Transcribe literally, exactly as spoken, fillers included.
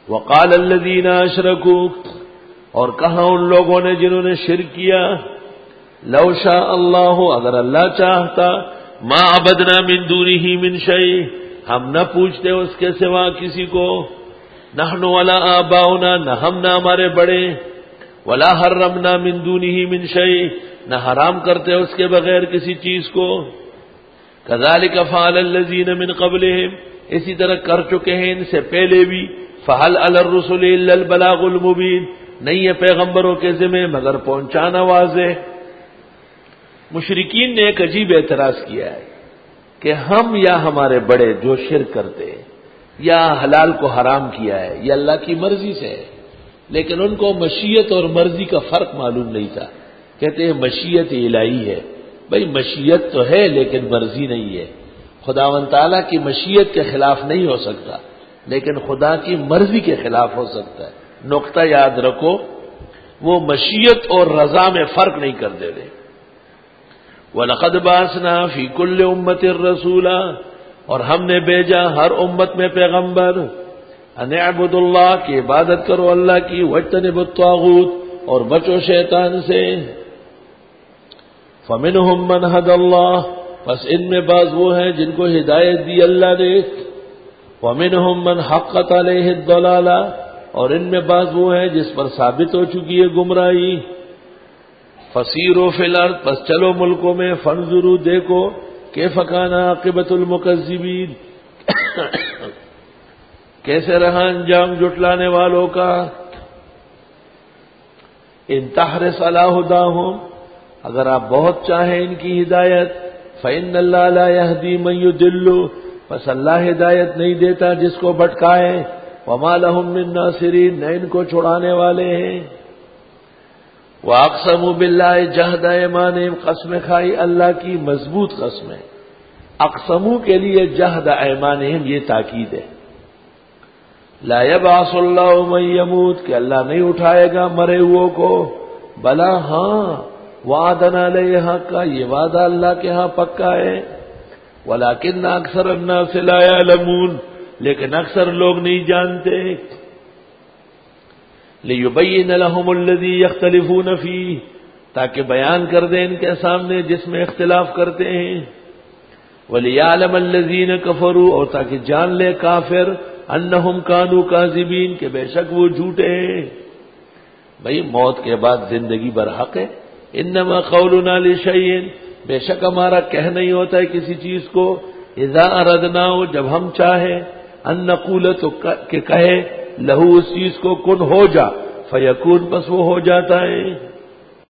وقال الذین اشرکوا، اور کہا ان لوگوں نے جنہوں نے شرک کیا، لو شاء اللہ، اگر اللہ چاہتا، ما عبدنا من دونہ من شیء، ہم نہ پوچھتے اس کے سوا کسی کو، نحن ولا آباؤنا، نہ ہم نہ ہمارے بڑے، ولا حرمنا من دونہ من شیء، نہ حرام کرتے اس کے بغیر کسی چیز کو، کذالک فعل الذین من قبلہم، اسی طرح کر چکے ہیں ان سے پہلے بھی، فہل علی الرسل الا البلاغ المبین، نہیں ہے پیغمبروں کے ذمہ مگر پہنچانا واضح۔ مشرکین نے ایک عجیب اعتراض کیا ہے کہ ہم یا ہمارے بڑے جو شرک کرتے ہیں یا حلال کو حرام کیا ہے یہ اللہ کی مرضی سے ہے، لیکن ان کو مشیت اور مرضی کا فرق معلوم نہیں تھا، کہتے ہیں مشیت الہی ہے، بھئی مشیت تو ہے لیکن مرضی نہیں ہے، خداوند تعالیٰ کی مشیت کے خلاف نہیں ہو سکتا لیکن خدا کی مرضی کے خلاف ہو سکتا ہے۔ نقطہ یاد رکھو، وہ مشیت اور رضا میں فرق نہیں کر دے رہے۔ وَلَقَدْ بَعَثْنَا فِي كُلِّ أُمَّةٍ رَسُولًا، اور ہم نے بھیجا ہر امت میں پیغمبر، ان اعبدوا اللہ، کی عبادت کرو اللہ کی، واجتنبوا الطاغوت، اور بچو شیطان سے۔ فَمِنْهُمْ مَنْ هَدَى اللَّهُ، بس ان میں بعض وہ ہیں جن کو ہدایت دی اللہ نے، وَمِنْهُمْ مَنْ حَقَّتْ عَلَيْهِ الضَّلَالَةُ، اور ان میں بعض وہ ہیں جس پر ثابت ہو چکی ہے گمراہی۔ فسیروا فی الارض، پس چلو ملکوں میں، فانظروا، دیکھو، کیف کان عاقبۃ المکذبین، کیسے رہا انجام جھٹلانے والوں کا۔ ان تحرص علی ھداھم، اگر آپ بہت چاہیں ان کی ہدایت، فإن اللہ لا یہدی من یضل، پس اللہ ہدایت نہیں دیتا جس کو بھٹکائے، وما لہم من ناصرین، نہ ان کو چھڑانے والے ہیں۔ وَأَقْسَمُوا بِاللَّهِ جَهْدَ أَيْمَانِهِمْ، قسم کھائی اللہ کی مضبوط قسمیں، اقسموا کے لیے جہد ایمانہم یہ تاکید ہے، لا يبعث اللہ من يموت، کہ اللہ نہیں اٹھائے گا مرے ہوئے کو، بلا ہاں، وعدنا علیہ حقا، یہ وعدہ اللہ کے ہاں پکا ہے، ولکن اکثر الناس لا يعلمون، لیکن اکثر لوگ نہیں جانتے۔ لِيُبَيِّنَ لَهُمُ الَّذِي يَخْتَلِفُونَ فِيهِ، تاکہ بیان کر دیں ان کے سامنے جس میں اختلاف کرتے ہیں، وَلِيَعْلَمَ الَّذِينَ كَفَرُوا، اور تاکہ جان لے کافر، أَنَّهُمْ كَانُوا كَاذِبِينَ، کہ بے شک وہ جھوٹے ہیں۔ بھئی موت کے بعد زندگی برحق ہے، إِنَّمَا قَوْلُنَا لِشَيْءٍ، بے شک ہمارا کہنا ہی ہوتا ہے کسی چیز کو، إِذَا أَرَدْنَاهُ، جب ہم چاہیں، أَن نَّقُولَ، تو کہ کہے، لہو اس چیز کو، کن ہو جا، فیکون، بس وہ ہو جاتا ہے۔